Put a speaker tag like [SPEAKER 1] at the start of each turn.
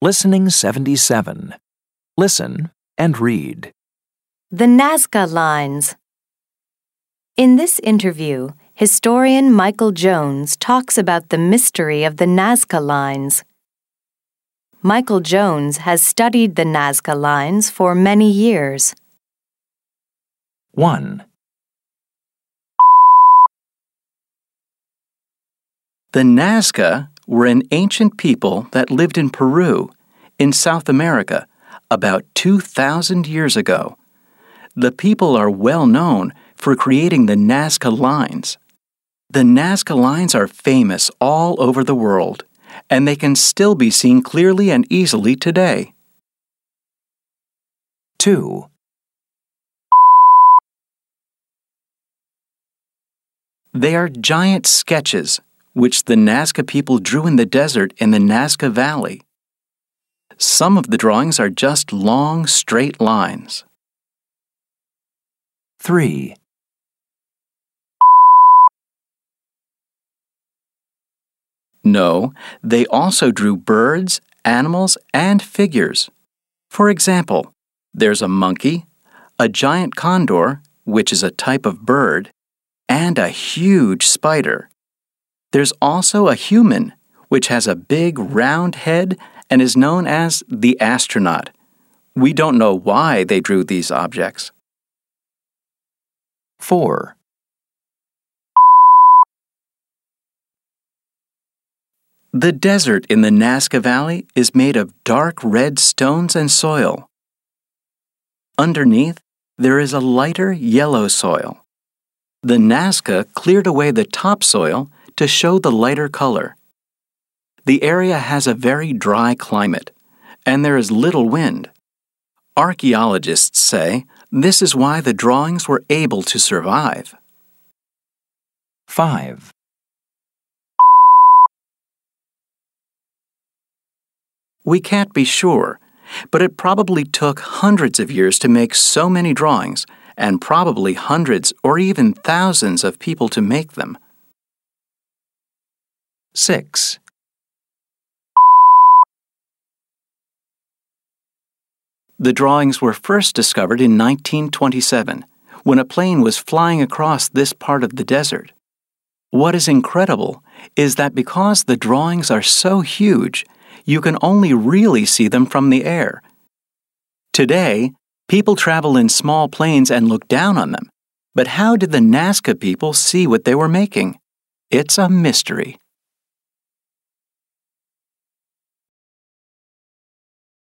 [SPEAKER 1] Listening 77. Listen and read.
[SPEAKER 2] The Nazca Lines. In this interview, historian Michael Jones talks about the mystery of the Nazca Lines. Michael Jones has studied the Nazca Lines for many years.
[SPEAKER 1] 1.
[SPEAKER 3] The Nazca were an ancient people that lived in Peru, in South America, about 2,000 years ago. The people are well known for creating the Nazca Lines. The Nazca Lines are famous all over the world, and they can still be seen clearly and easily today.
[SPEAKER 1] 2.
[SPEAKER 3] They are giant sketches which the Nazca people drew in the desert in the Nazca Valley. Some of the drawings are just long, straight lines.
[SPEAKER 1] 3.
[SPEAKER 3] No, they also drew birds, animals, and figures. For example, there's a monkey, a giant condor, which is a type of bird, and a huge spider. There's also a human, which has a big round head and is known as the astronaut. We don't know why they drew these objects.
[SPEAKER 1] 4.
[SPEAKER 3] The desert in the Nazca Valley is made of dark red stones and soil. Underneath, there is a lighter yellow soil. The Nazca cleared away the topsoil to show the lighter color. The area has a very dry climate, and there is little wind. Archaeologists say this is why the drawings were able to survive.
[SPEAKER 1] 5.
[SPEAKER 3] We can't be sure, but it probably took hundreds of years to make so many drawings, and probably hundreds or even thousands of people to make them.
[SPEAKER 1] 6.
[SPEAKER 3] The drawings were first discovered in 1927, when a plane was flying across this part of the desert. What is incredible is that because the drawings are so huge, you can only really see them from the air. Today, people travel in small planes and look down on them. But how did the Nazca people see what they were making? It's a mystery.